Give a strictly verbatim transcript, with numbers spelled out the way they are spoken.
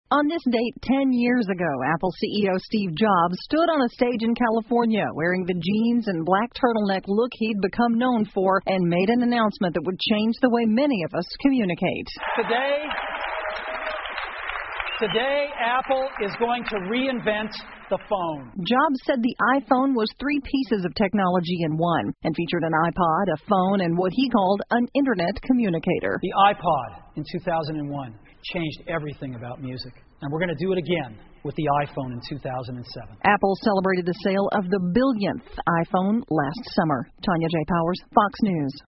On this date ten years ago, Apple C E O Steve Jobs stood on a stage in California wearing the jeans and black turtleneck look he'd become known for and made an announcement that would change the way many of us communicate. Today, today Apple is going to reinvent the phone. Jobs said the iPhone was three pieces of technology in one and featured an iPod, a phone, and what he called an internet communicator. The iPod in two thousand one changed everything about music. And we're going to do it again with the iPhone in two thousand seven. Apple celebrated the sale of the billionth iPhone last summer. Tanya J. Powers, Fox News.